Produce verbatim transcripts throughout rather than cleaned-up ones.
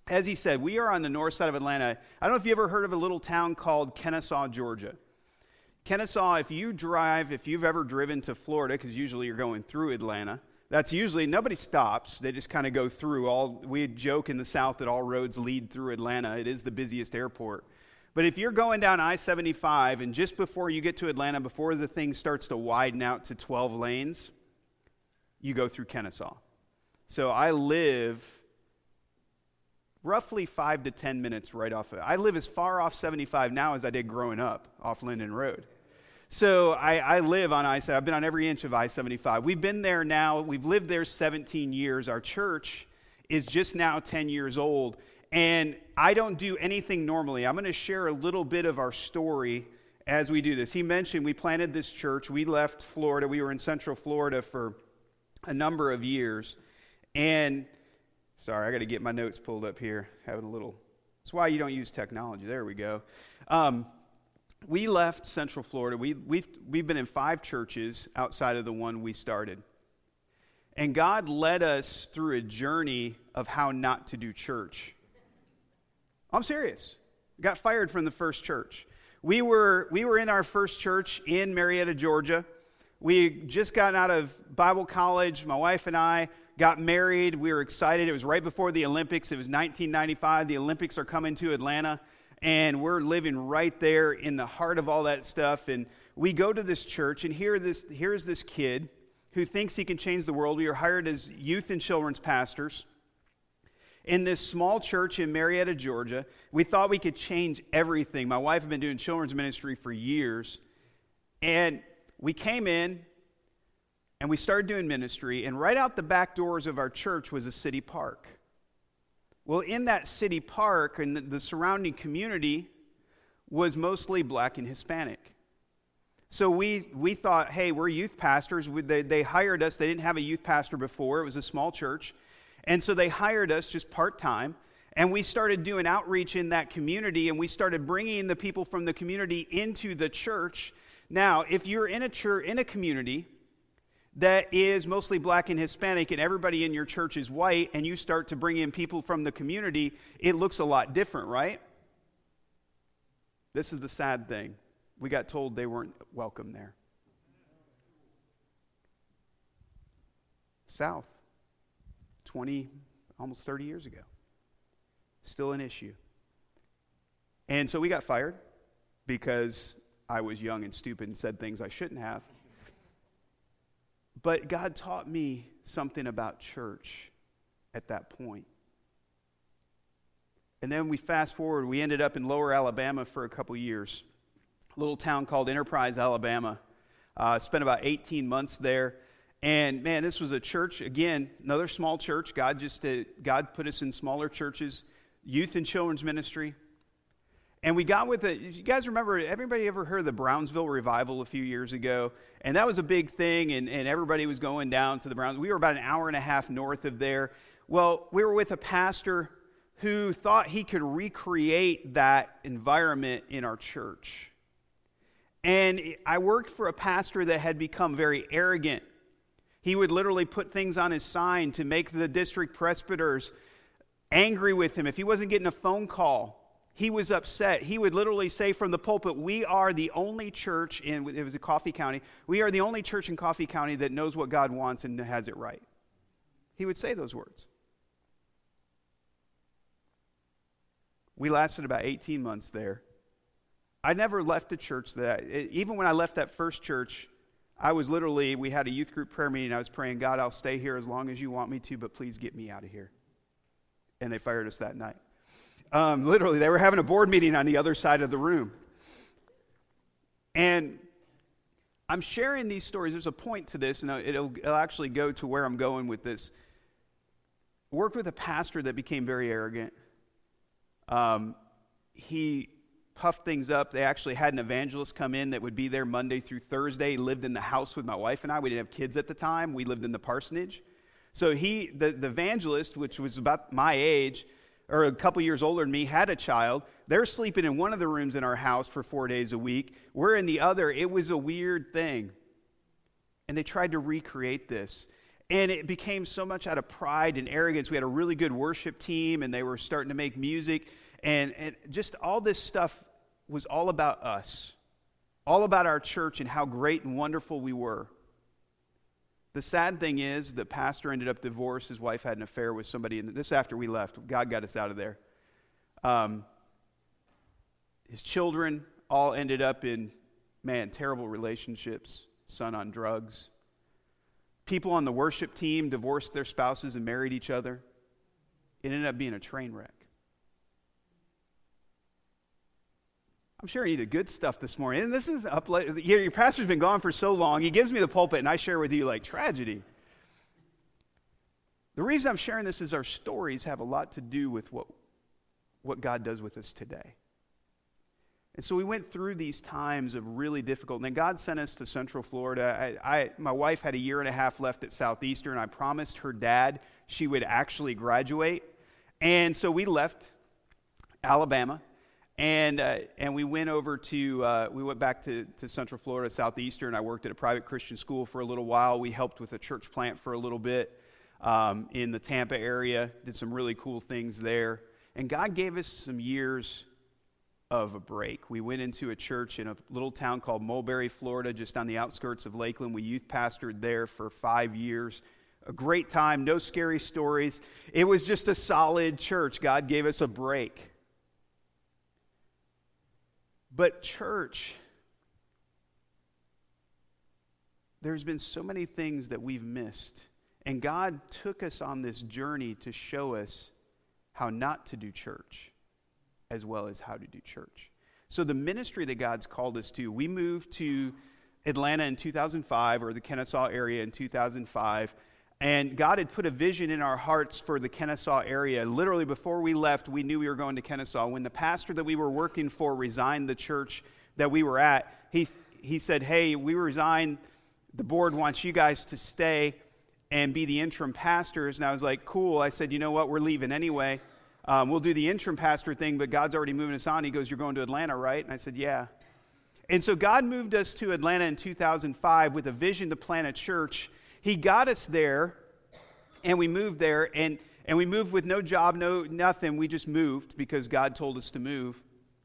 as he said, we are on the north side of Atlanta. I don't know if you ever heard of a little town called Kennesaw, Georgia. Kennesaw, if you drive, if you've ever driven to Florida, because usually you're going through Atlanta, that's usually, nobody stops. They just kind of go through. All we joke in the South that all roads lead through Atlanta. It is the busiest airport. But if you're going down I seventy-five, and just before you get to Atlanta, before the thing starts to widen out to twelve lanes, you go through Kennesaw. So I live roughly five to ten minutes right off of it. I live as far off seventy-five now as I did growing up off Linden Road. So I, I live on I seventy-five. I've been on every inch of I seventy-five. We've been there now. We've lived there seventeen years. Our church is just now ten years old. And I don't do anything normally. I'm going to share a little bit of our story as we do this. He mentioned we planted this church. We left Florida. We were in Central Florida for a number of years. And, sorry, I got to get my notes pulled up here. Having a little, that's why you don't use technology. There we go. Um, we left Central Florida. We, we've, we've been in five churches outside of the one we started. And God led us through a journey of how not to do church. I'm serious. Got fired from the first church. We were we were in our first church in Marietta, Georgia. We just gotten out of Bible college. My wife and I got married. We were excited. It was right before the Olympics. It was nineteen ninety-five. The Olympics are coming to Atlanta, and we're living right there in the heart of all that stuff. And we go to this church, and here this here's this kid who thinks he can change the world. We were hired as youth and children's pastors in this small church in Marietta, Georgia. We thought we could change everything. My wife had been doing children's ministry for years. And we came in, and we started doing ministry, and right out the back doors of our church was a city park. Well, in that city park, and the, the surrounding community was mostly black and Hispanic. So we we thought, hey, we're youth pastors. We, they, they hired us. They didn't have a youth pastor before. It was a small church. And so they hired us just part-time, and we started doing outreach in that community, and we started bringing the people from the community into the church. Now, if you're in a church, in a community that is mostly black and Hispanic, and everybody in your church is white, and you start to bring in people from the community, it looks a lot different, right? This is the sad thing. We got told they weren't welcome there. South. twenty, almost thirty years ago. Still an issue. And so we got fired because I was young and stupid and said things I shouldn't have. But God taught me something about church at that point. And then we fast forward, we ended up in Lower Alabama for a couple years. A little town called Enterprise, Alabama. Uh, spent about eighteen months there. And man, this was a church, again, another small church. God just uh, God put us in smaller churches, youth and children's ministry. And we got with it. You guys remember, everybody ever heard of the Brownsville revival a few years ago? And that was a big thing, and, and everybody was going down to the Browns. We were about an hour and a half north of there. Well, we were with a pastor who thought he could recreate that environment in our church. And I worked for a pastor that had become very arrogant. He would literally put things on his sign to make the district presbyters angry with him. If he wasn't getting a phone call, he was upset. He would literally say from the pulpit, we are the only church in, it was a Coffee County, we are the only church in Coffee County that knows what God wants and has it right. He would say those words. We lasted about eighteen months there. I never left a church that, even when I left that first church, I was literally, we had a youth group prayer meeting. I was praying, God, I'll stay here as long as you want me to, but please get me out of here. And they fired us that night. Um, literally, they were having a board meeting on the other side of the room. And I'm sharing these stories. There's a point to this, and it'll, it'll actually go to where I'm going with this. I worked with a pastor that became very arrogant. Um, he puffed things up. They actually had an evangelist come in that would be there Monday through Thursday. He lived in the house with my wife and I. We didn't have kids at the time. We lived in the parsonage. So he, the, the evangelist, which was about my age, or a couple years older than me, had a child. They're sleeping in one of the rooms in our house for four days a week. We're in the other. It was a weird thing. And they tried to recreate this. And it became so much out of pride and arrogance. We had a really good worship team, and they were starting to make music. And, and just all this stuff was all about us, all about our church and how great and wonderful we were. The sad thing is the pastor ended up divorced. His wife had an affair with somebody. And this after we left. God got us out of there. Um, his children all ended up in, man, terrible relationships. Son on drugs. People on the worship team divorced their spouses and married each other. It ended up being a train wreck. I'm sharing you the good stuff this morning. And this is up late. Your pastor's been gone for so long. He gives me the pulpit, and I share with you like tragedy. The reason I'm sharing this is our stories have a lot to do with what, what God does with us today. And so we went through these times of really difficult. And then God sent us to Central Florida. I, I, my wife had a year and a half left at Southeastern. I promised her dad she would actually graduate. And so we left Alabama. And uh, and we went over to, uh, we went back to, to Central Florida, Southeastern. I worked at a private Christian school for a little while. We helped with a church plant for a little bit um, in the Tampa area. Did some really cool things there. And God gave us some years of a break. We went into a church in a little town called Mulberry, Florida, just on the outskirts of Lakeland. We youth pastored there for five years. A great time, no scary stories. It was just a solid church. God gave us a break. But church, there's been so many things that we've missed. And God took us on this journey to show us how not to do church as well as how to do church. So the ministry that God's called us to, we moved to Atlanta in two thousand five, or the Kennesaw area in two thousand five. And God had put a vision in our hearts for the Kennesaw area. Literally before we left, we knew we were going to Kennesaw. When the pastor that we were working for resigned the church that we were at, he, he said, hey, we resign. The board wants you guys to stay and be the interim pastors. And I was like, cool. I said, you know what? We're leaving anyway. Um, we'll do the interim pastor thing, but God's already moving us on. He goes, you're going to Atlanta, right? And I said, yeah. And so God moved us to Atlanta in two thousand five with a vision to plant a church. He got us there, and we moved there, and, and we moved with no job, no nothing. We just moved because God told us to move.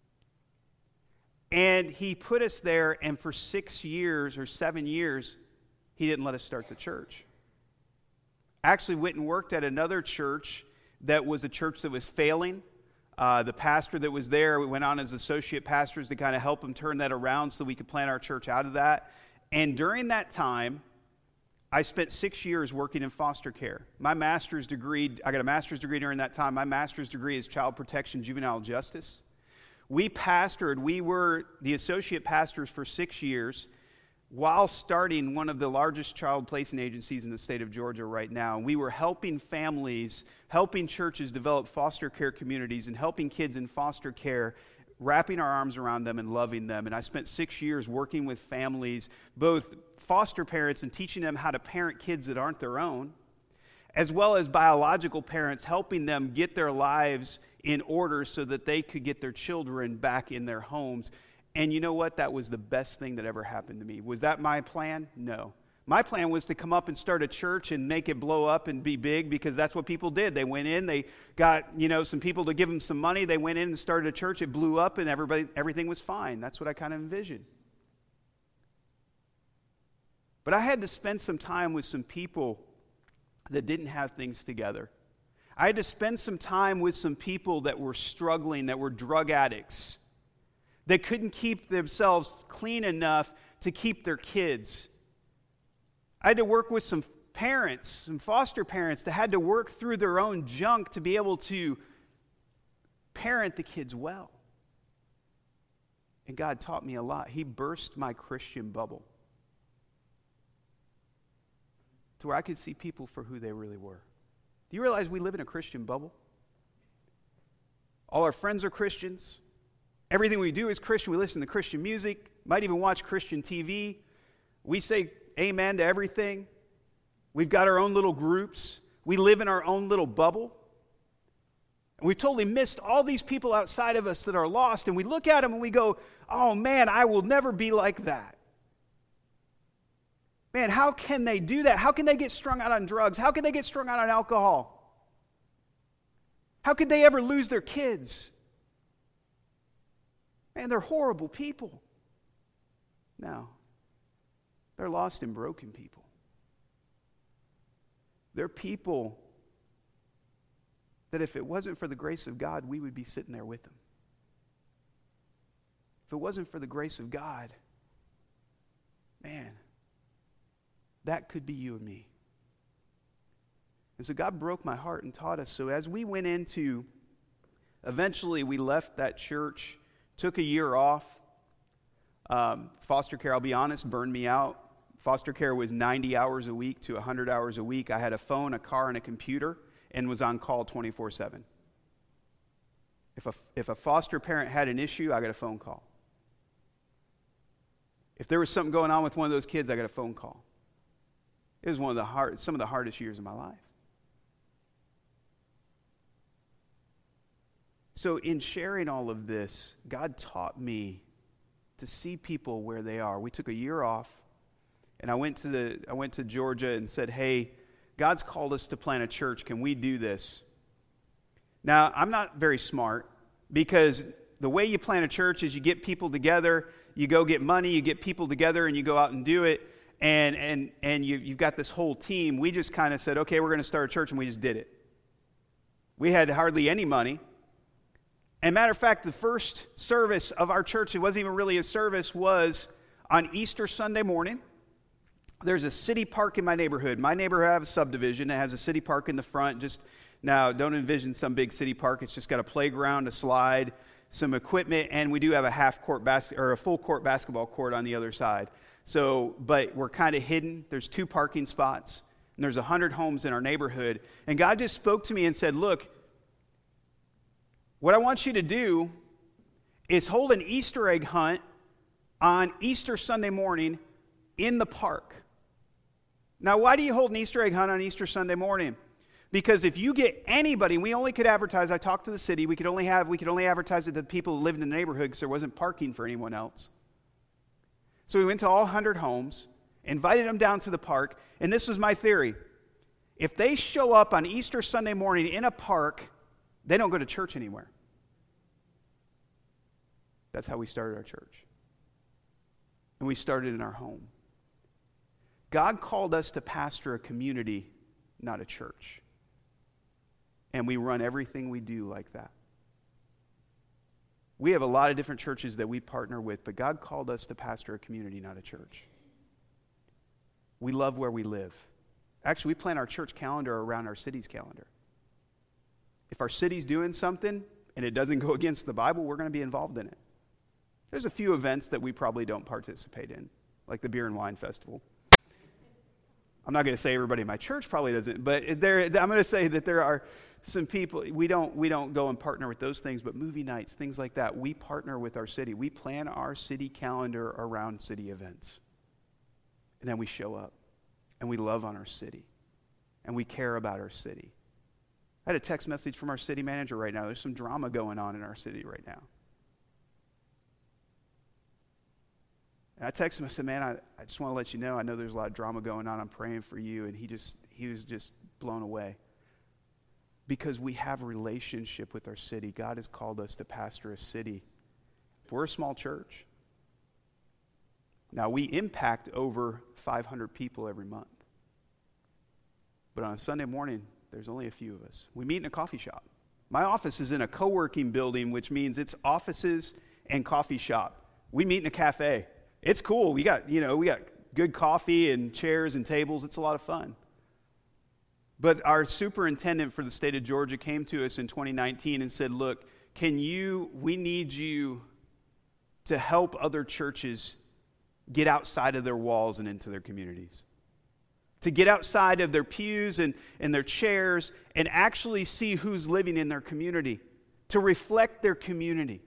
And he put us there, and for six years or seven years, he didn't let us start the church. Actually went and worked at another church that was a church that was failing. Uh, the pastor that was there, we went on as associate pastors to kind of help him turn that around so we could plant our church out of that. And during that time, I spent six years working in foster care. My master's degree, I got a master's degree during that time. My master's degree is child protection, juvenile justice. We pastored, we were the associate pastors for six years while starting one of the largest child placement agencies in the state of Georgia right now. And we were helping families, helping churches develop foster care communities and helping kids in foster care, wrapping our arms around them and loving them. And I spent six years working with families, both foster parents and teaching them how to parent kids that aren't their own, as well as biological parents, helping them get their lives in order so that they could get their children back in their homes. And you know what? That was the best thing that ever happened to me. Was that my plan? No. My plan was to come up and start a church and make it blow up and be big, because that's what people did. They went in, they got, you know, some people to give them some money. They went in and started a church. It blew up and everybody, everything was fine. That's what I kind of envisioned. But I had to spend some time with some people that didn't have things together. I had to spend some time with some people that were struggling, that were drug addicts, that couldn't keep themselves clean enough to keep their kids. I had to work with some parents, some foster parents that had to work through their own junk to be able to parent the kids well. And God taught me a lot. He burst my Christian bubble to where I could see people for who they really were. Do you realize we live in a Christian bubble? All our friends are Christians. Everything we do is Christian. We listen to Christian music, might even watch Christian T V. We say amen to everything. We've got our own little groups. We live in our own little bubble. And we've totally missed all these people outside of us that are lost, and we look at them and we go, oh man, I will never be like that. Man, how can they do that? How can they get strung out on drugs? How can they get strung out on alcohol? How could they ever lose their kids? Man, they're horrible people. No, they're lost and broken people. They're people that if it wasn't for the grace of God, we would be sitting there with them. If it wasn't for the grace of God, man, that could be you and me. And so God broke my heart and taught us. So as we went into, eventually we left that church, took a year off. Um, foster care, I'll be honest, burned me out. Foster care was ninety hours a week to one hundred hours a week. I had a phone, a car, and a computer, and was on call twenty-four seven. If a, if a foster parent had an issue, I got a phone call. If there was something going on with one of those kids, I got a phone call. It was one of the hard, some of the hardest years of my life. So in sharing all of this, God taught me to see people where they are. We took a year off, and I went to the I went to Georgia and said, "Hey, God's called us to plant a church. Can we do this?" Now, I'm not very smart, because the way you plant a church is you get people together, you go get money, you get people together, and you go out and do it, and and and you, you've got this whole team. We just kind of said, okay, we're going to start a church, and we just did it. We had hardly any money. And matter of fact, the first service of our church, it wasn't even really a service, was on Easter Sunday morning. There's a city park in my neighborhood. My neighborhood has a subdivision. It has a city park in the front. Just now, don't envision some big city park. It's just got a playground, a slide, some equipment, and we do have a half court bas- or a full court basketball court on the other side. So, but we're kind of hidden. There's two parking spots, and there's a hundred homes in our neighborhood. And God just spoke to me and said, "Look, what I want you to do is hold an Easter egg hunt on Easter Sunday morning in the park." Now, why do you hold an Easter egg hunt on Easter Sunday morning? Because if you get anybody, we only could advertise, I talked to the city, we could only have, we could only advertise it to the people who lived in the neighborhood because there wasn't parking for anyone else. So we went to all one hundred homes, invited them down to the park, and this was my theory. If they show up on Easter Sunday morning in a park, they don't go to church anywhere. That's how we started our church. And we started in our home. God called us to pastor a community, not a church. And we run everything we do like that. We have a lot of different churches that we partner with, but God called us to pastor a community, not a church. We love where we live. Actually, we plan our church calendar around our city's calendar. If our city's doing something and it doesn't go against the Bible, we're going to be involved in it. There's a few events that we probably don't participate in, like the Beer and Wine Festival. I'm not going to say everybody in my church probably doesn't, but there, I'm going to say that there are some people, we don't, we don't go and partner with those things, but movie nights, things like that, we partner with our city. We plan our city calendar around city events. And then we show up, and we love on our city, and we care about our city. I had a text message from our city manager right now. There's some drama going on in our city right now. And I texted him, I said, man, I, I just want to let you know, I know there's a lot of drama going on. I'm praying for you. And he just, he was just blown away. Because we have a relationship with our city. God has called us to pastor a city. We're a small church. Now, we impact over five hundred people every month. But on a Sunday morning, there's only a few of us. We meet in a coffee shop. My office is in a co-working building, which means it's offices and coffee shop. We meet in a cafe. It's cool. We got, you know, we got good coffee and chairs and tables. It's a lot of fun. But our superintendent for the state of Georgia came to us in twenty nineteen and said, look, can you, we need you to help other churches get outside of their walls and into their communities. To get outside of their pews and, and their chairs and actually see who's living in their community. To reflect their community.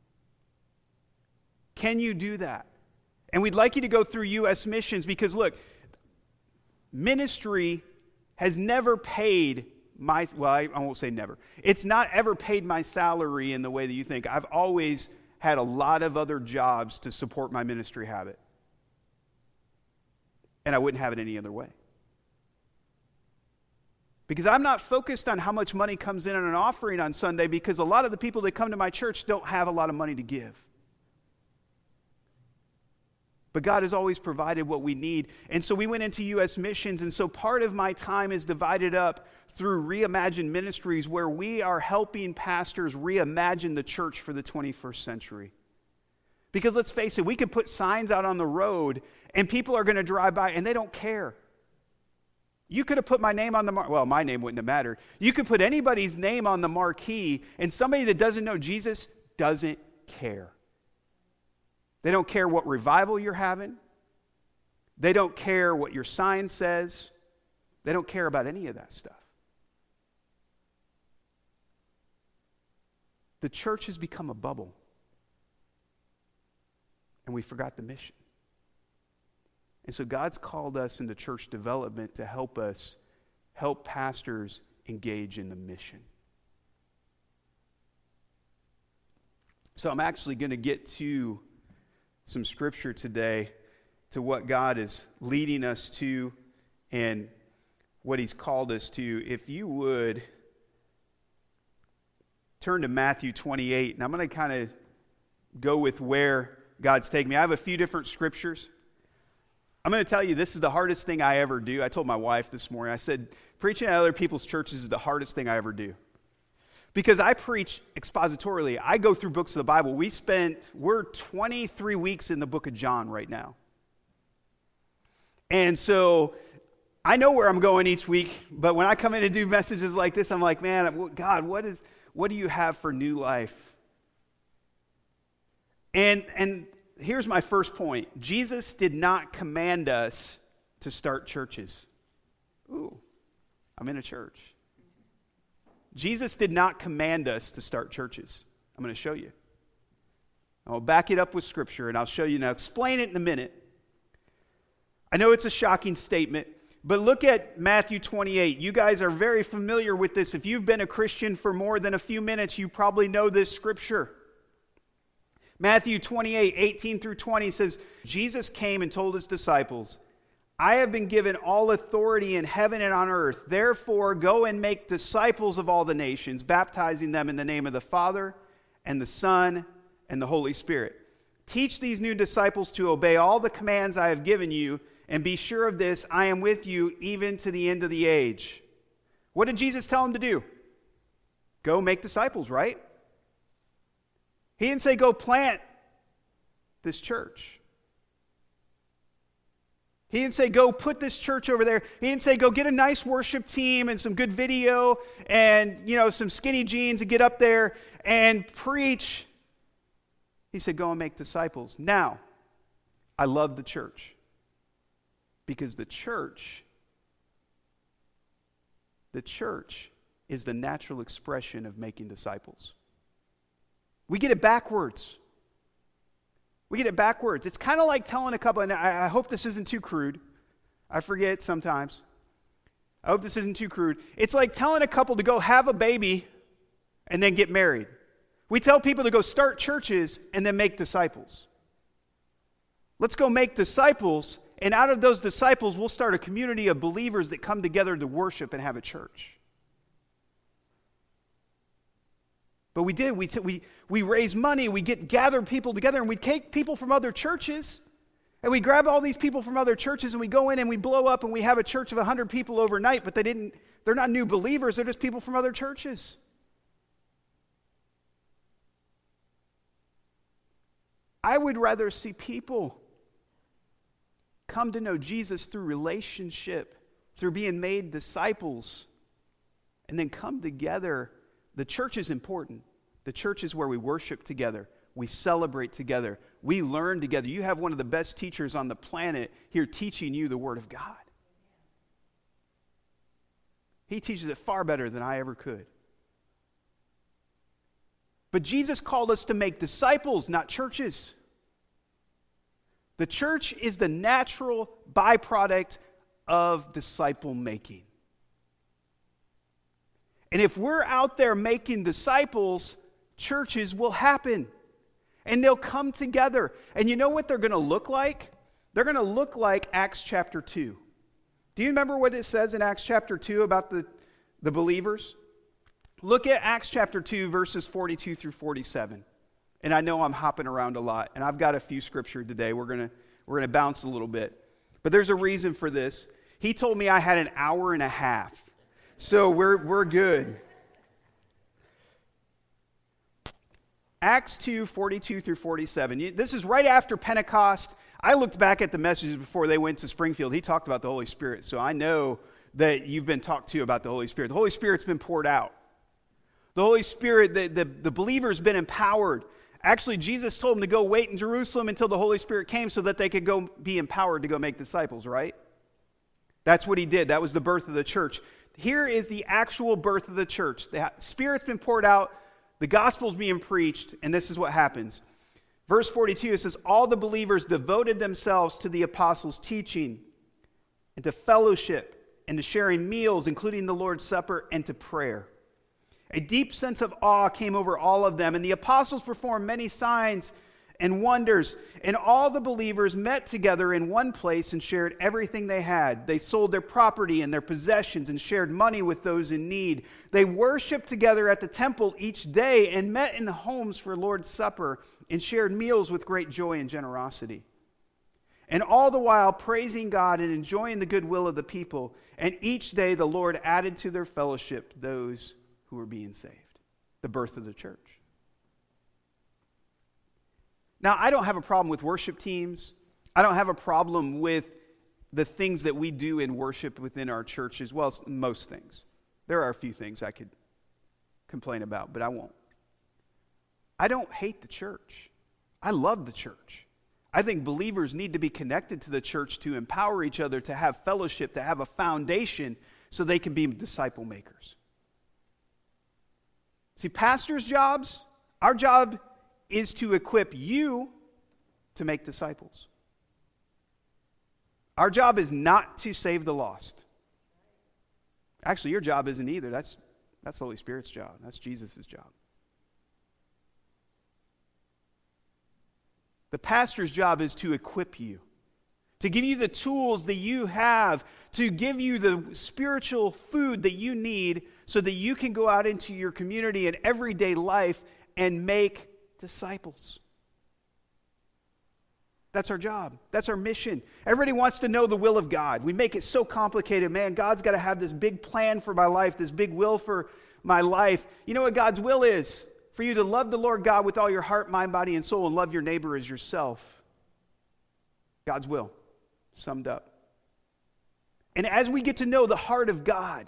Can you do that? And we'd like you to go through U S missions because, look, ministry has never paid my, well, I, I won't say never. It's not ever paid my salary in the way that you think. I've always had a lot of other jobs to support my ministry habit. and I wouldn't have it any other way. Because I'm not focused on how much money comes in on an offering on Sunday, because a lot of the people that come to my church don't have a lot of money to give. But God has always provided what we need. And so we went into U S missions, and so part of my time is divided up through Reimagine Ministries, where we are helping pastors reimagine the church for the twenty-first century. Because let's face it, we could put signs out on the road, and people are going to drive by, and they don't care. You could have put my name on the mar- well, my name wouldn't have mattered. You could put anybody's name on the marquee, and somebody that doesn't know Jesus doesn't care. They don't care what revival you're having. They don't care what your sign says. They don't care about any of that stuff. The church has become a bubble, and we forgot the mission. And so God's called us into church development to help us help pastors engage in the mission. So I'm actually going to get to some scripture today, to what God is leading us to and what He's called us to. If you would turn to Matthew twenty-eight, and I'm going to kind of go with where God's taking me. I have a few different scriptures. I'm going to tell you, this is the hardest thing I ever do. I told my wife this morning, I said, preaching at other people's churches is the hardest thing I ever do. Because I preach expositorily. I go through books of the Bible. We spent, we're twenty-three weeks in the book of John right now. And so I know where I'm going each week, but when I come in to do messages like this, I'm like, man, God, what is, what do you have for new life? And, and here's my first point. Jesus did not command us to start churches. Ooh, I'm in a church. Jesus did not command us to start churches. I'm going to show you. I'll back it up with Scripture, and I'll show you now. Explain it in a minute. I know it's a shocking statement, but look at Matthew twenty-eight. You guys are very familiar with this. If you've been a Christian for more than a few minutes, you probably know this Scripture. Matthew twenty-eight, eighteen through twenty says, Jesus came and told His disciples, I have been given all authority in heaven and on earth. Therefore, go and make disciples of all the nations, baptizing them in the name of the Father and the Son and the Holy Spirit. Teach these new disciples to obey all the commands I have given you, and be sure of this, I am with you even to the end of the age. What did Jesus tell them to do? Go make disciples, right? He didn't say go plant this church. He didn't say, go put this church over there. He didn't say, go get a nice worship team and some good video and, you know, some skinny jeans and get up there and preach. He said, go and make disciples. Now, I love the church because the church, the church is the natural expression of making disciples. We get it backwards. We get it backwards. It's kind of like telling a couple, and I, I hope this isn't too crude. I forget sometimes. I hope this isn't too crude. It's like telling a couple to go have a baby and then get married. We tell people to go start churches and then make disciples. Let's go make disciples, and out of those disciples, we'll start a community of believers that come together to worship and have a church. But we did. We, t- we, we raise money. We get gather people together, and we take people from other churches, and we grab all these people from other churches, and we go in and we blow up, and we have a church of one hundred people overnight, but they didn't, they're not new believers. They're just people from other churches. I would rather see people come to know Jesus through relationship, through being made disciples, and then come together. The church is important. The church is where we worship together. We celebrate together. We learn together. You have one of the best teachers on the planet here teaching you the Word of God. He teaches it far better than I ever could. But Jesus called us to make disciples, not churches. The church is the natural byproduct of disciple making. And if we're out there making disciples, churches will happen. And they'll come together. And you know what they're going to look like? they're going to look like Acts chapter two. Do you remember what it says in Acts chapter two about the, the believers? Look at Acts chapter two, verses forty-two through forty-seven. And I know I'm hopping around a lot, and I've got a few scripture today. We're going to we're going to bounce a little bit. But there's a reason for this. He told me I had an hour and a half. So we're we're good. Acts two, forty-two through forty-seven. This is right after Pentecost. I looked back at the messages before they went to Springfield. He talked about the Holy Spirit. So I know that you've been talked to about the Holy Spirit. The Holy Spirit's been poured out. The Holy Spirit, the, the, the believer's been empowered. Actually, Jesus told them to go wait in Jerusalem until the Holy Spirit came so that they could go be empowered to go make disciples, right? That's what he did. That was the birth of the church. Here is the actual birth of the church. The Spirit's been poured out. The gospel's being preached, and this is what happens. Verse forty-two, it says, all the believers devoted themselves to the apostles' teaching and to fellowship and to sharing meals, including the Lord's Supper, and to prayer. A deep sense of awe came over all of them, and the apostles performed many signs and wonders, and all the believers met together in one place and shared everything they had. They sold their property and their possessions and shared money with those in need. They worshiped together at the temple each day and met in the homes for Lord's Supper and shared meals with great joy and generosity. And all the while praising God and enjoying the goodwill of the people, and each day the Lord added to their fellowship those who were being saved. The birth of the church. Now, I don't have a problem with worship teams. I don't have a problem with the things that we do in worship within our church as well as most things. There are a few things I could complain about, but I won't. I don't hate the church. I love the church. I think believers need to be connected to the church to empower each other, to have fellowship, to have a foundation so they can be disciple makers. See, pastors' jobs, our job is to equip you to make disciples. Our job is not to save the lost. Actually, your job isn't either. That's, that's the Holy Spirit's job. That's Jesus' job. The pastor's job is to equip you, to give you the tools that you have, to give you the spiritual food that you need so that you can go out into your community and everyday life and make disciples. That's our job. That's our mission. Everybody wants to know the will of God. We make it so complicated. Man, God's got to have this big plan for my life, this big will for my life. You know what God's will is? For you to love the Lord God with all your heart, mind, body, and soul, and love your neighbor as yourself. God's will, summed up. And as we get to know the heart of God,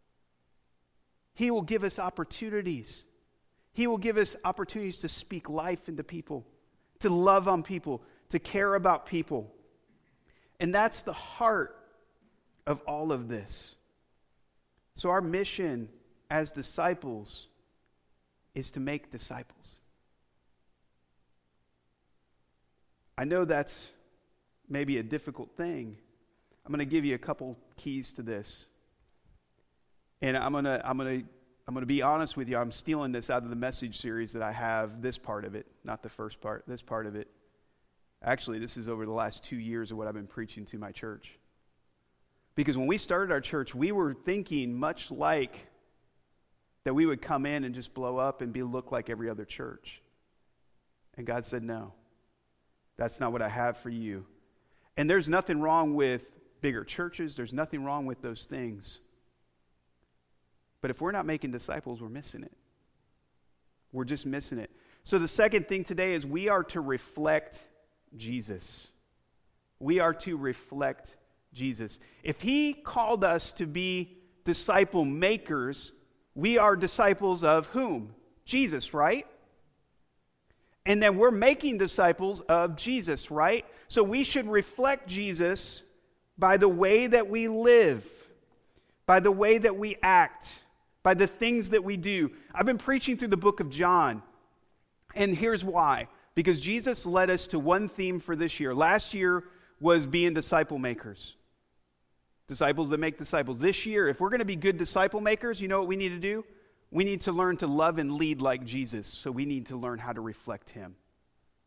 He will give us opportunities. He will give us opportunities to speak life into people, to love on people, to care about people. And that's the heart of all of this. So our mission as disciples is to make disciples. I know that's maybe a difficult thing. I'm going to give you a couple keys to this. And I'm going to I'm going to I'm going to be honest with you. I'm stealing this out of the message series that I have, this part of it, not the first part, this part of it. Actually, this is over the last two years of what I've been preaching to my church. Because when we started our church, we were thinking much like that we would come in and just blow up and be look like every other church. And God said, no, that's not what I have for you. And there's nothing wrong with bigger churches. There's nothing wrong with those things. But if we're not making disciples, we're missing it. We're just missing it. So the second thing today is we are to reflect Jesus. We are to reflect Jesus. If He called us to be disciple makers, we are disciples of whom? Jesus, right? And then we're making disciples of Jesus, right? So we should reflect Jesus by the way that we live, by the way that we act, by the things that we do. I've been preaching through the book of John, and here's why. Because Jesus led us to one theme for this year. Last year was being disciple makers. Disciples that make disciples. This year, if we're going to be good disciple makers, you know what we need to do? We need to learn to love and lead like Jesus. So we need to learn how to reflect Him.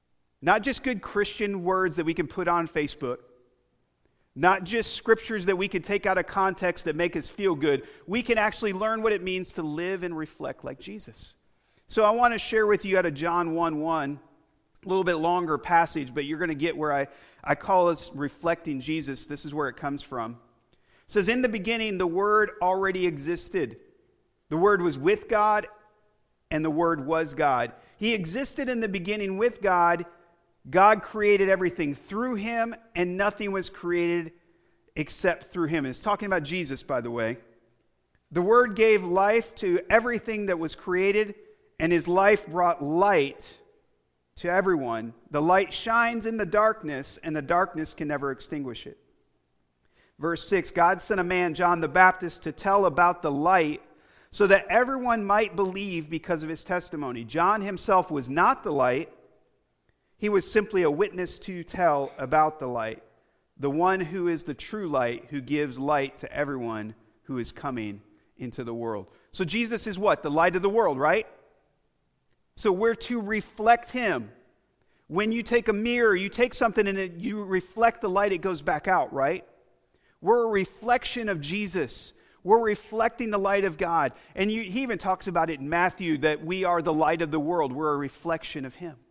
Not just good Christian words that we can put on Facebook. Not just scriptures that we can take out of context that make us feel good. We can actually learn what it means to live and reflect like Jesus. So I want to share with you out of John one one, a little bit longer passage, but you're going to get where I, I call us reflecting Jesus. This is where it comes from. It says, in the beginning, the Word already existed. The Word was with God, and the Word was God. He existed in the beginning with God. God created everything through Him, and nothing was created except through Him. And it's talking about Jesus, by the way. The Word gave life to everything that was created, and His life brought light to everyone. The light shines in the darkness, and the darkness can never extinguish it. Verse six, God sent a man, John the Baptist, to tell about the light so that everyone might believe because of his testimony. John himself was not the light. He was simply a witness to tell about the light, the one who is the true light, who gives light to everyone who is coming into the world. So Jesus is what? The light of the world, right? So we're to reflect Him. When you take a mirror, you take something and it, you reflect the light, it goes back out, right? We're a reflection of Jesus. We're reflecting the light of God. And you, he even talks about it in Matthew, that we are the light of the world. We're a reflection of Him.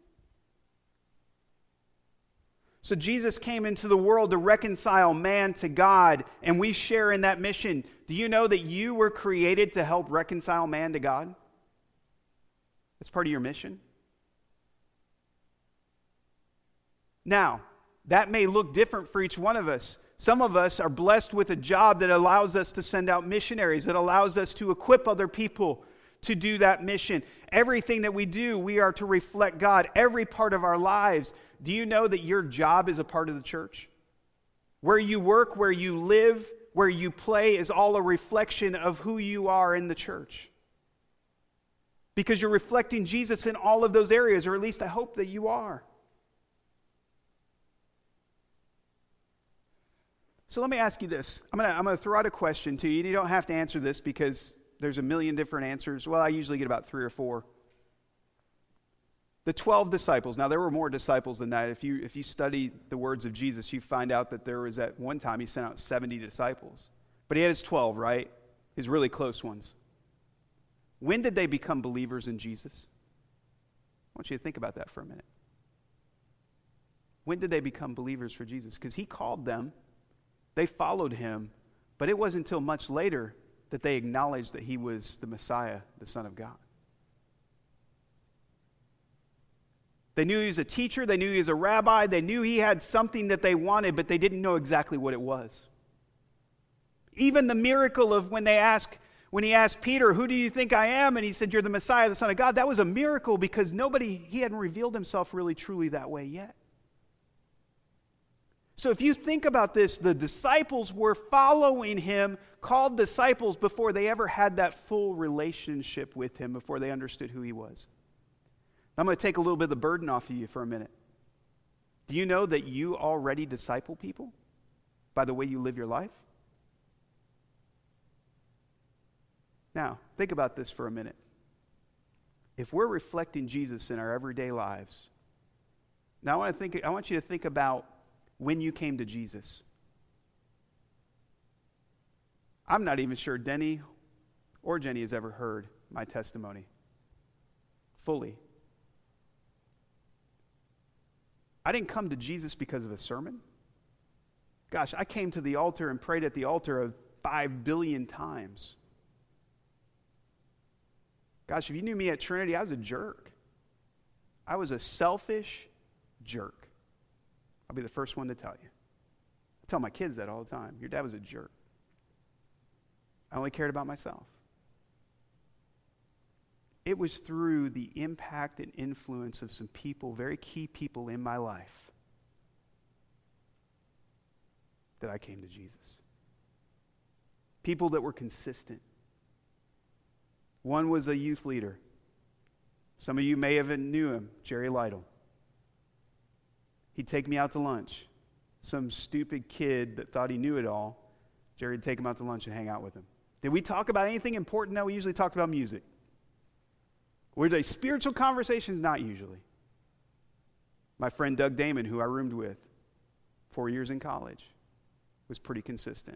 So Jesus came into the world to reconcile man to God, and we share in that mission. Do you know that you were created to help reconcile man to God? That's part of your mission. Now, that may look different for each one of us. Some of us are blessed with a job that allows us to send out missionaries, that allows us to equip other people to do that mission. Everything that we do, we are to reflect God. Every part of our lives. Do you know that your job is a part of the church? Where you work, where you live, where you play is all a reflection of who you are in the church. Because you're reflecting Jesus in all of those areas, or at least I hope that you are. So let me ask you this. I'm going to I'm going to throw out a question to you. And you don't have to answer this because there's a million different answers. Well, I usually get about three or four. The twelve disciples. Now, there were more disciples than that. If you if you study the words of Jesus, you find out that there was at one time he sent out seventy disciples. But he had his twelve, right? His really close ones. When did they become believers in Jesus? I want you to think about that for a minute. When did they become believers for Jesus? Because he called them. They followed him, but it wasn't until much later that they acknowledged that he was the Messiah, the Son of God. They knew he was a teacher, they knew he was a rabbi, they knew he had something that they wanted, but they didn't know exactly what it was. Even the miracle of when they asked, when he asked Peter, who do you think I am? And he said, you're the Messiah, the Son of God. That was a miracle because nobody, he hadn't revealed himself really truly that way yet. So if you think about this, the disciples were following him, called disciples before they ever had that full relationship with him, before they understood who he was. I'm going to take a little bit of the burden off of you for a minute. Do you know that you already disciple people by the way you live your life? Now, think about this for a minute. If we're reflecting Jesus in our everyday lives, now I want to think, I want you to think about when you came to Jesus. I'm not even sure Denny or Jenny has ever heard my testimony fully. I didn't come to Jesus because of a sermon. Gosh, I came to the altar and prayed at the altar of five billion times. Gosh, if you knew me at Trinity, I was a jerk. I was a selfish jerk. I'll be the first one to tell you. I tell my kids that all the time. Your dad was a jerk. I only cared about myself. It was through the impact and influence of some people, very key people in my life, that I came to Jesus. People that were consistent. One was a youth leader. Some of you may have knew him, Jerry Lytle. He'd take me out to lunch. Some stupid kid that thought he knew it all, Jerry would take him out to lunch and hang out with him. Did we talk about anything important? No, we usually talked about music. Were they spiritual conversations? Not usually. My friend Doug Damon, who I roomed with four years in college, was pretty consistent.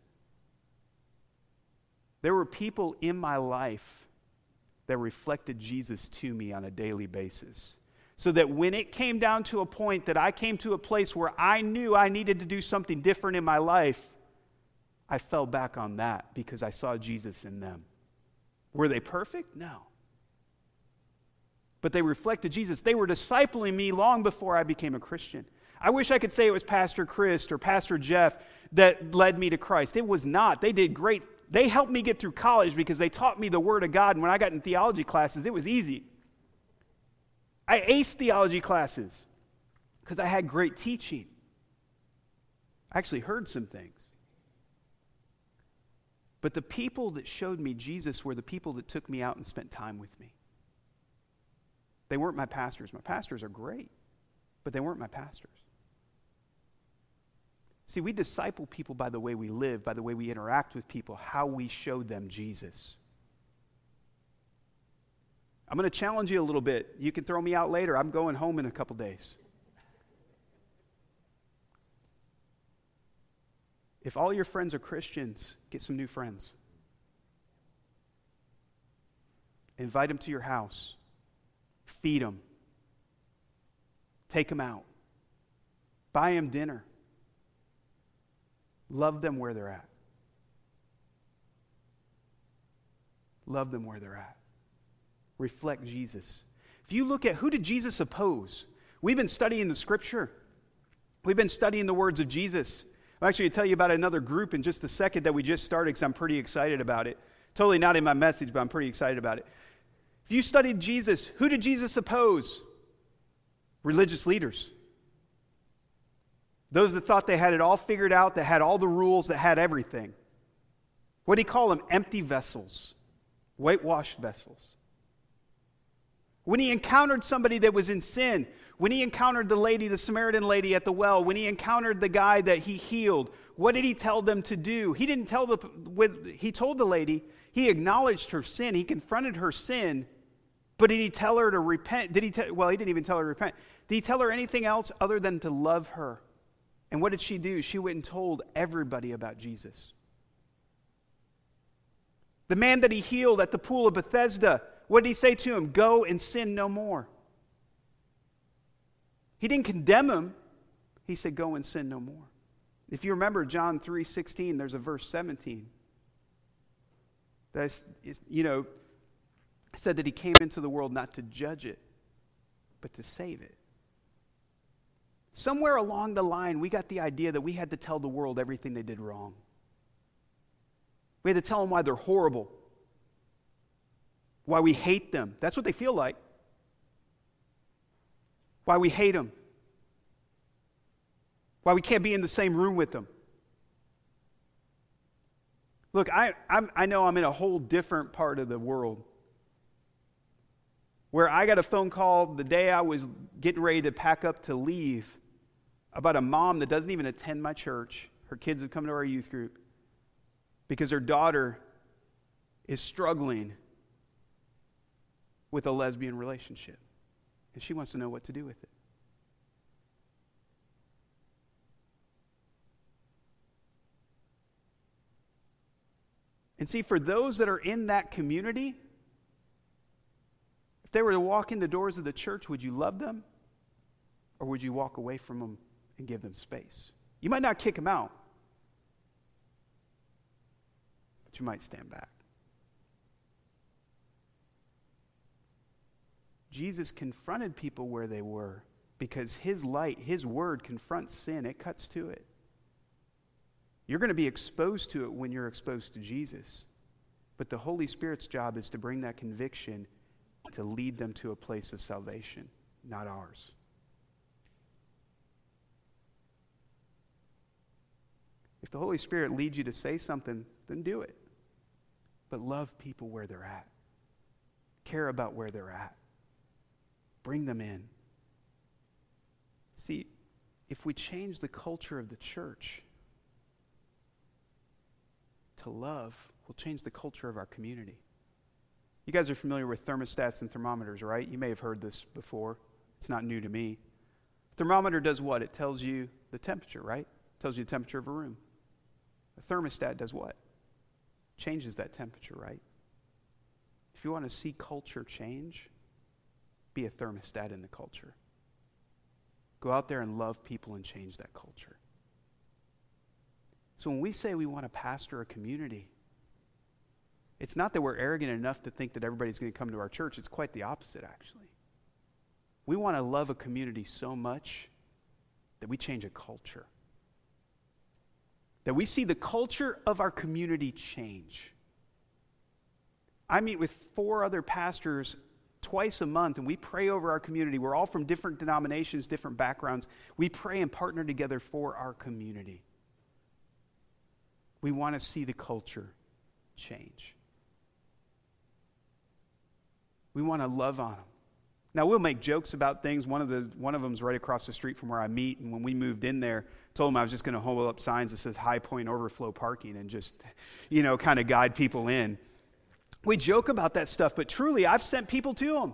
There were people in my life that reflected Jesus to me on a daily basis. So that when it came down to a point that I came to a place where I knew I needed to do something different in my life, I fell back on that because I saw Jesus in them. Were they perfect? No. But they reflected Jesus. They were discipling me long before I became a Christian. I wish I could say it was Pastor Chris or Pastor Jeff that led me to Christ. It was not. They did great. They helped me get through college because they taught me the Word of God. And when I got in theology classes, it was easy. I aced theology classes because I had great teaching. I actually heard some things. But the people that showed me Jesus were the people that took me out and spent time with me. They weren't my pastors. My pastors are great, but they weren't my pastors. See, we disciple people by the way we live, by the way we interact with people, how we show them Jesus. I'm going to challenge you a little bit. You can throw me out later. I'm going home in a couple days. If all your friends are Christians, get some new friends. Invite them to your house. Feed them. Take them out. Buy them dinner. Love them where they're at. Love them where they're at. Reflect Jesus. If you look at who did Jesus oppose? We've been studying the Scripture. We've been studying the words of Jesus. I'm actually going to tell you about another group in just a second that we just started because I'm pretty excited about it. Totally not in my message, but I'm pretty excited about it. If you studied Jesus, who did Jesus oppose? Religious leaders. Those that thought they had it all figured out, that had all the rules, that had everything. What do you call them? Empty vessels. Whitewashed vessels. When he encountered somebody that was in sin, when he encountered the lady, the Samaritan lady at the well, when he encountered the guy that he healed, what did he tell them to do? He didn't tell the, he told the lady, he acknowledged her sin, he confronted her sin, but did he tell her to repent? Did he tell, well, he didn't even tell her to repent. Did he tell her anything else other than to love her? And what did she do? She went and told everybody about Jesus. The man that he healed at the pool of Bethesda, what did he say to him? Go and sin no more. He didn't condemn him. He said, go and sin no more. If you remember John three sixteen, there's a verse seventeen. That's, you know, said that he came into the world not to judge it, but to save it. Somewhere along the line, we got the idea that we had to tell the world everything they did wrong. We had to tell them why they're horrible. Why we hate them. That's what they feel like. Why we hate them. Why we can't be in the same room with them. Look, I, I'm, I know I'm in a whole different part of the world where I got a phone call the day I was getting ready to pack up to leave about a mom that doesn't even attend my church. Her kids have come to our youth group because her daughter is struggling with a lesbian relationship. And she wants to know what to do with it. And see, for those that are in that community, if they were to walk in the doors of the church, would you love them? Or would you walk away from them and give them space? You might not kick them out, but you might stand back. Jesus confronted people where they were because his light, his word confronts sin. It cuts to it. You're going to be exposed to it when you're exposed to Jesus. But the Holy Spirit's job is to bring that conviction to lead them to a place of salvation, not ours. If the Holy Spirit leads you to say something, then do it. But love people where they're at. Care about where they're at. Bring them in. See, if we change the culture of the church to love, we'll change the culture of our community. You guys are familiar with thermostats and thermometers, right? You may have heard this before. It's not new to me. Thermometer does what? It tells you the temperature, right? It tells you the temperature of a room. A thermostat does what? Changes that temperature, right? If you want to see culture change, be a thermostat in the culture. Go out there and love people and change that culture. So when we say we want to pastor a community, it's not that we're arrogant enough to think that everybody's going to come to our church. It's quite the opposite, actually. We want to love a community so much that we change a culture. That we see the culture of our community change. I meet with four other pastors twice a month, and we pray over our community. We're all from different denominations, different backgrounds. We pray and partner together for our community. We want to see the culture change. We want to love on them. Now, we'll make jokes about things. One of the one of them's right across the street from where I meet, and when we moved in there, told them I was just going to hold up signs that says High Point Overflow Parking and just, you know, kind of guide people in. We joke about that stuff, but truly, I've sent people to them.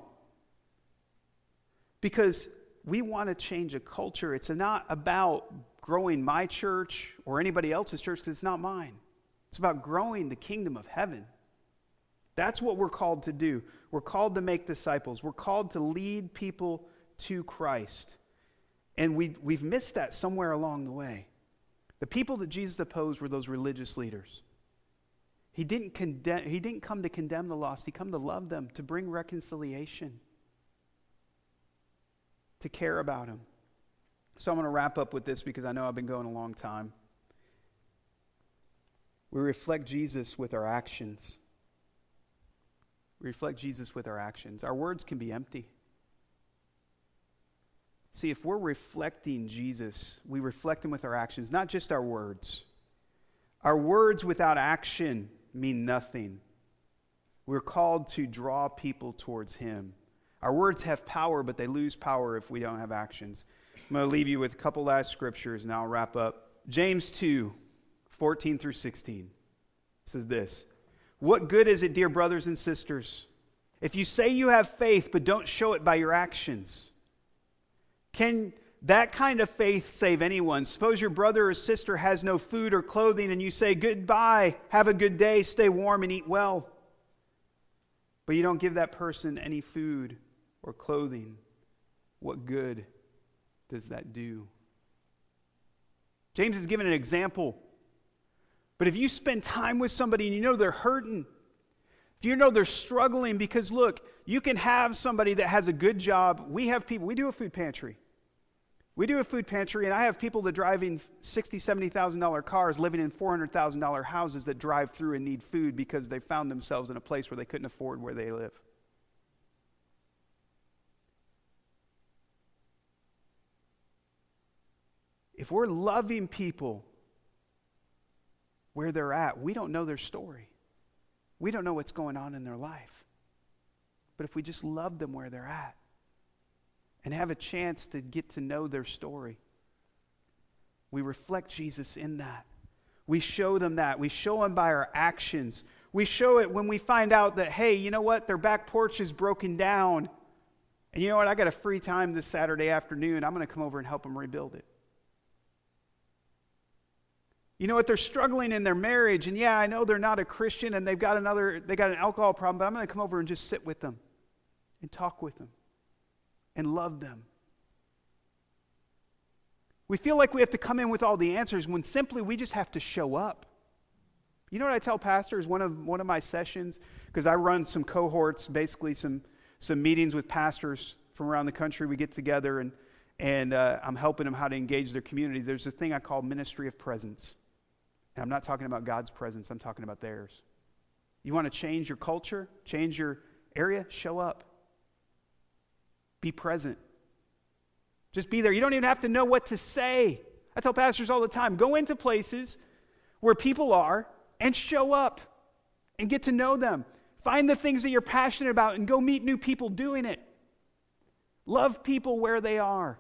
Because we want to change a culture. It's not about growing my church or anybody else's church, because it's not mine. It's about growing the kingdom of heaven. That's what we're called to do. We're called to make disciples. We're called to lead people to Christ. And we, we've missed that somewhere along the way. The people that Jesus opposed were those religious leaders. He didn't condemn, he didn't come to condemn the lost. He came to love them, to bring reconciliation, to care about them. So I'm going to wrap up with this because I know I've been going a long time. We reflect Jesus with our actions. We reflect Jesus with our actions. Our words can be empty. See, if we're reflecting Jesus, we reflect him with our actions, not just our words. Our words without action mean nothing. We're called to draw people towards him. Our words have power, but they lose power if we don't have actions. I'm going to leave you with a couple last scriptures, and I'll wrap up. James two, fourteen through sixteen says this: "What good is it, dear brothers and sisters, if you say you have faith but don't show it by your actions? Can that kind of faith save anyone? Suppose your brother or sister has no food or clothing, and you say, 'Goodbye, have a good day, stay warm and eat well.' But you don't give that person any food or clothing. What good does that do?" James is giving an example. But if you spend time with somebody and you know they're hurting, if you know they're struggling, because look, you can have somebody that has a good job. We have people, we do a food pantry. We do a food pantry, and I have people that drive in sixty thousand dollars, seventy thousand dollars cars living in four hundred thousand dollars houses that drive through and need food because they found themselves in a place where they couldn't afford where they live. If we're loving people where they're at, we don't know their story. We don't know what's going on in their life. But if we just love them where they're at and have a chance to get to know their story, we reflect Jesus in that. We show them that. We show them by our actions. We show it when we find out that, hey, you know what? Their back porch is broken down. And you know what? I got a free time this Saturday afternoon. I'm going to come over and help them rebuild it. You know what? They're struggling in their marriage, and yeah, I know they're not a Christian and they've got another, they got an alcohol problem, but I'm going to come over and just sit with them and talk with them and love them. We feel like we have to come in with all the answers when simply we just have to show up. You know what I tell pastors? One of one of my sessions, because I run some cohorts, basically some some meetings with pastors from around the country. We get together and and uh, I'm helping them how to engage their community. There's this thing I call ministry of presence. And I'm not talking about God's presence, I'm talking about theirs. You want to change your culture, change your area? Show up. Be present. Just be there. You don't even have to know what to say. I tell pastors all the time, go into places where people are and show up and get to know them. Find the things that you're passionate about and go meet new people doing it. Love people where they are.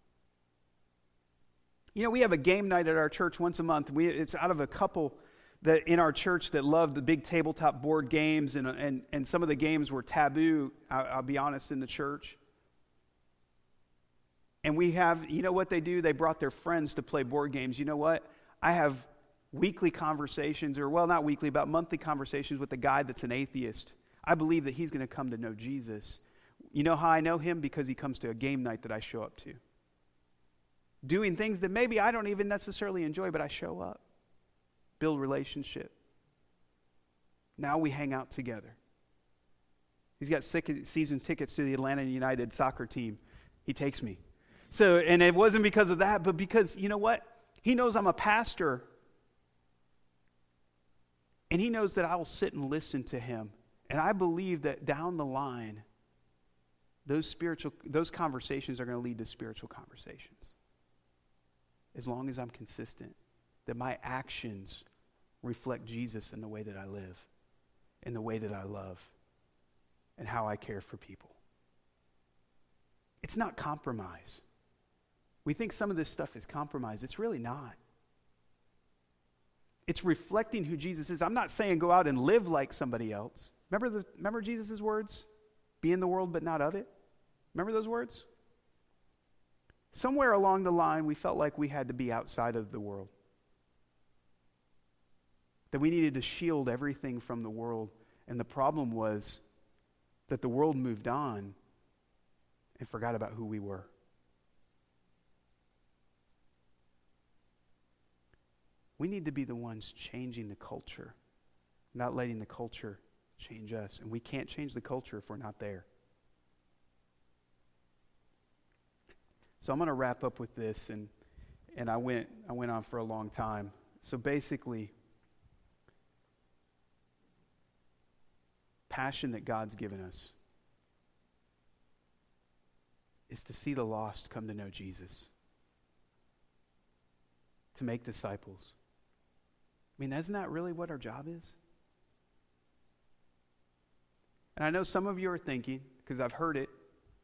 You know, we have a game night at our church once a month. We, it's out of a couple that in our church that love the big tabletop board games, and and, and some of the games were taboo, I'll, I'll be honest, in the church. And we have, you know what they do? They brought their friends to play board games. You know what? I have weekly conversations, or well, not weekly, about monthly conversations with a guy that's an atheist. I believe that he's going to come to know Jesus. You know how I know him? Because he comes to a game night that I show up to. Doing things that maybe I don't even necessarily enjoy, but I show up. Build relationship. Now we hang out together. He's got season tickets to the Atlanta United soccer team. He takes me. So, and it wasn't because of that, but because, you know what? He knows I'm a pastor. And he knows that I will sit and listen to him. And I believe that down the line, those spiritual, those conversations are going to lead to spiritual conversations. As long as I'm consistent, that my actions reflect Jesus in the way that I live, in the way that I love, and how I care for people. It's not compromise. We think some of this stuff is compromise. It's really not. It's reflecting who Jesus is. I'm not saying go out and live like somebody else. Remember the remember Jesus' words? Be in the world but not of it. Remember those words? Somewhere along the line, we felt like we had to be outside of the world. That we needed to shield everything from the world. And the problem was that the world moved on and forgot about who we were. We need to be the ones changing the culture, not letting the culture change us. And we can't change the culture if we're not there. So I'm going to wrap up with this, and and I went I went on for a long time. So basically, passion that God's given us is to see the lost come to know Jesus, to make disciples. I mean, isn't that really what our job is? And I know some of you are thinking, because I've heard it,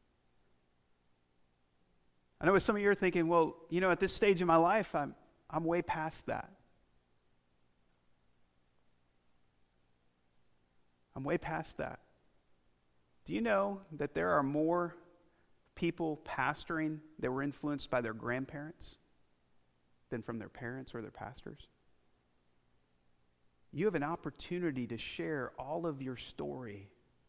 I know some of you are thinking, well, you know, at this stage in my life, I'm I'm way past that. I'm way past that. Do you know that there are more people pastoring that were influenced by their grandparents than from their parents or their pastors? You have an opportunity to share all of your story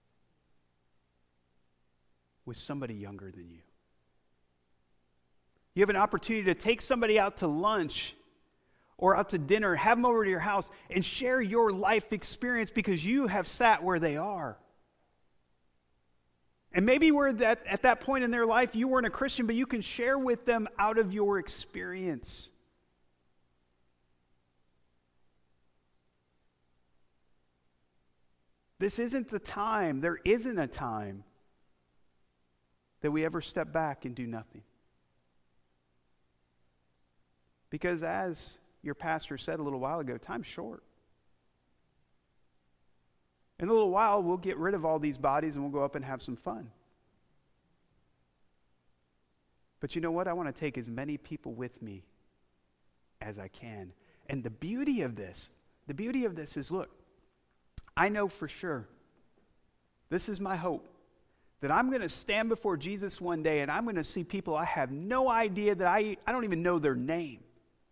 with somebody younger than you. You have an opportunity to take somebody out to lunch or out to dinner, have them over to your house, and share your life experience because you have sat where they are. And maybe we're that, at that point in their life, you weren't a Christian, but you can share with them out of your experience. This isn't the time, there isn't a time that we ever step back and do nothing. Because as your pastor said a little while ago, time's short. In a little while, we'll get rid of all these bodies and we'll go up and have some fun. But you know what? I want to take as many people with me as I can. And the beauty of this, the beauty of this is, look, I know for sure, this is my hope, that I'm going to stand before Jesus one day and I'm going to see people I have no idea that I, I don't even know their name.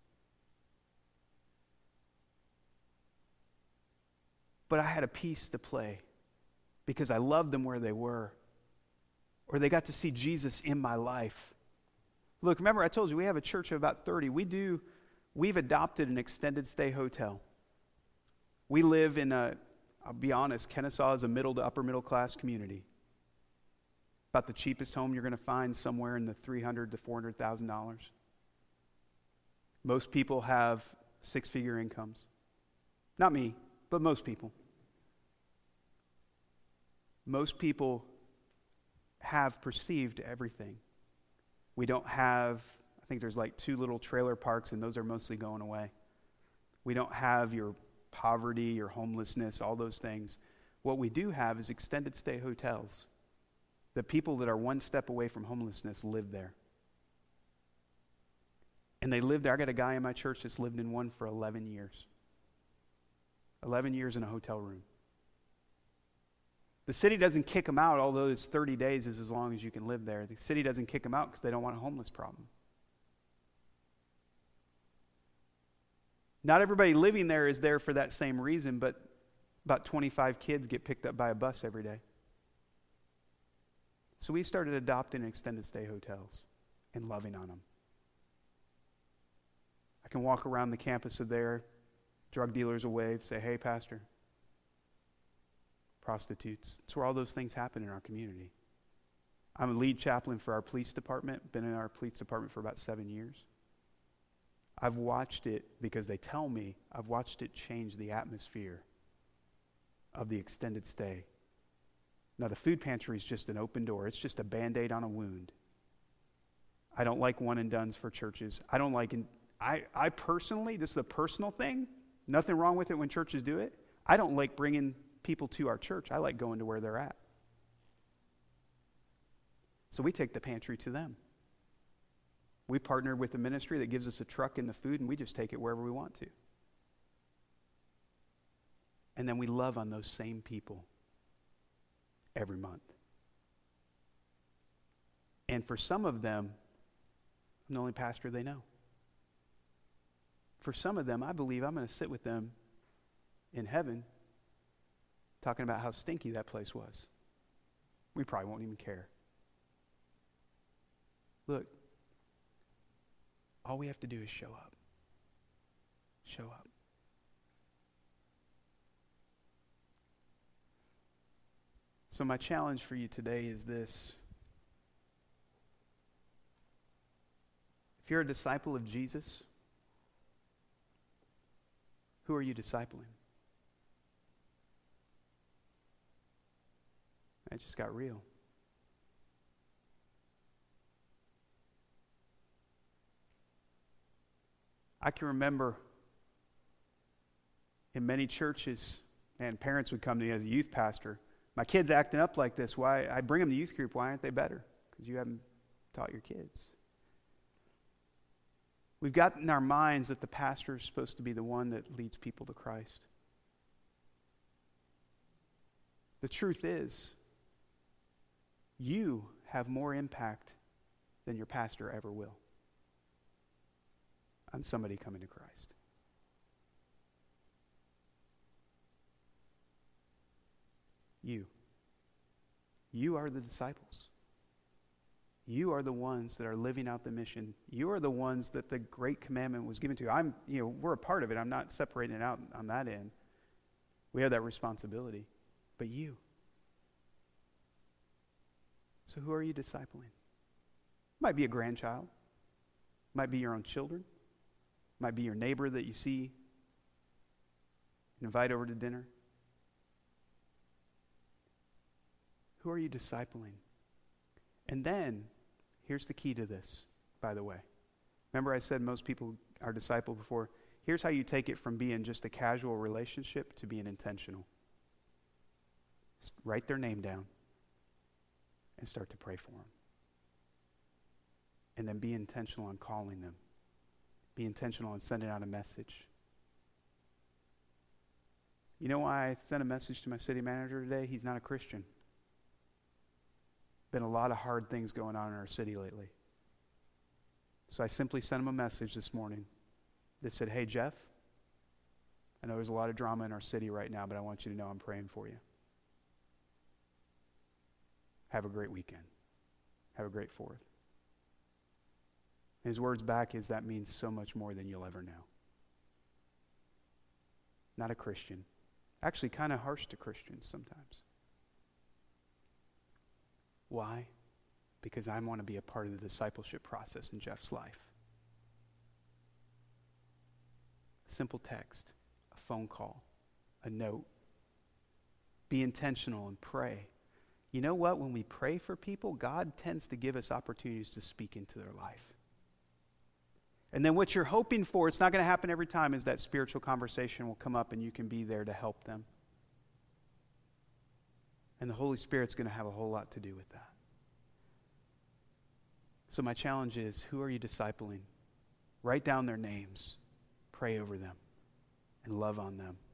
But I had a piece to play because I loved them where they were. Or they got to see Jesus in my life. Look, remember I told you we have a church of about thirty. We do, we've adopted an extended stay hotel. We live in a, I'll be honest, Kennesaw is a middle to upper middle class community. About the cheapest home you're going to find somewhere in the three hundred thousand to four hundred thousand dollars. Most people have six-figure incomes. Not me, but most people. Most people have perceived everything. We don't have, I think there's like two little trailer parks, and those are mostly going away. We don't have your poverty, your homelessness, all those things. What we do have is extended stay hotels. The people that are one step away from homelessness live there. And they live there. I got a guy in my church that's lived in one for eleven years. eleven years in a hotel room. The city doesn't kick them out, although it's thirty days is as long as you can live there. The city doesn't kick them out because they don't want a homeless problem. Not everybody living there is there for that same reason, but about twenty-five kids get picked up by a bus every day. So we started adopting extended stay hotels and loving on them. I can walk around the campus of there, drug dealers will wave, say, hey, pastor. Prostitutes. It's where all those things happen in our community. I'm a lead chaplain for our police department, been in our police department for about seven years. I've watched it, because they tell me, I've watched it change the atmosphere of the extended stay. Now, the food pantry is just an open door. It's just a Band-Aid on a wound. I don't like one and dones for churches. I don't like, I, I personally, this is a personal thing, nothing wrong with it when churches do it. I don't like bringing people to our church. I like going to where they're at. So we take the pantry to them. We partnered with a ministry that gives us a truck and the food, and we just take it wherever we want to. And then we love on those same people every month. And for some of them, I'm the only pastor they know. For some of them, I believe I'm going to sit with them in heaven talking about how stinky that place was. We probably won't even care. Look, all we have to do is show up. Show up. So my challenge for you today is this. If you're a disciple of Jesus, who are you discipling? It just got real. I can remember in many churches, and parents would come to me as a youth pastor, my kid's acting up like this. Why? I bring them to youth group. Why aren't they better? Because you haven't taught your kids. We've got in our minds that the pastor is supposed to be the one that leads people to Christ. The truth is, you have more impact than your pastor ever will on somebody coming to Christ. You. You are the disciples. You are the ones that are living out the mission. You are the ones that the great commandment was given to. I'm, you know, we're a part of it. I'm not separating it out on that end. We have that responsibility. But you. So who are you discipling? Might be a grandchild. Might be your own children. Might be your neighbor that you see and invite over to dinner. Who are you discipling? And then, here's the key to this, by the way. Remember I said most people are discipled before? Here's how you take it from being just a casual relationship to being intentional. Just write their name down and start to pray for them. And then be intentional on calling them. Be intentional on sending out a message. You know why I sent a message to my city manager today? He's not a Christian. Been a lot of hard things going on in our city lately. So I simply sent him a message this morning that said, hey, Jeff, I know there's a lot of drama in our city right now, but I want you to know I'm praying for you. Have a great weekend. Have a great fourth. And his words back is, that means so much more than you'll ever know. Not a Christian. Actually kind of harsh to Christians sometimes. Why? Because I want to be a part of the discipleship process in Jeff's life. A simple text, a phone call, a note. Be intentional and pray. You know what? When we pray for people, God tends to give us opportunities to speak into their life. And then what you're hoping for, it's not going to happen every time, is that spiritual conversation will come up and you can be there to help them. And the Holy Spirit's going to have a whole lot to do with that. So my challenge is, who are you discipling? Write down their names, pray over them, and love on them.